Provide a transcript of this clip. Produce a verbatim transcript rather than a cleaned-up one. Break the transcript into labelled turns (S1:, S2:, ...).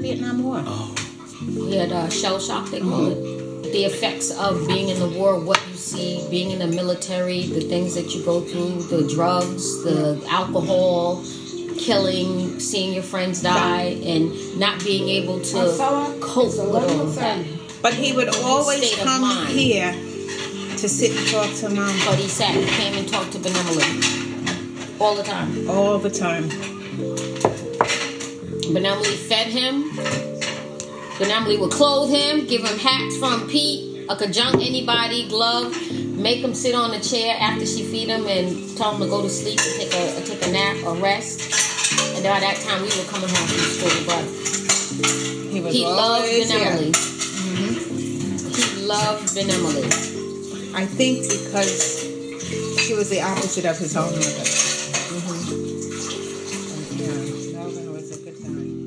S1: Vietnam War.
S2: Oh.
S3: He had uh, shell shock, they call mm-hmm. it. The effects of being in the war, what you see, being in the military, the things that you go through, the drugs, the alcohol, killing, seeing your friends die, and not being able to cope with all of that.
S1: But he would always come here to sit and talk to Mom.
S3: But he sat and came and talked to Benemoly all the time.
S1: All the time.
S3: Benemoly fed him. Benemoly would clothe him, give him hats from Pete, a conjunct anybody, glove, make him sit on a chair after she feed him and tell him to go to sleep and take a take a nap or rest. And by that time we were coming home from school, but
S1: he, was
S3: he loved Benemoly.
S1: Mm-hmm.
S3: He loved Benemoly.
S1: I think because she was the opposite of his own mother.
S3: Mm-hmm.
S1: Yeah, Melvin was a good guy.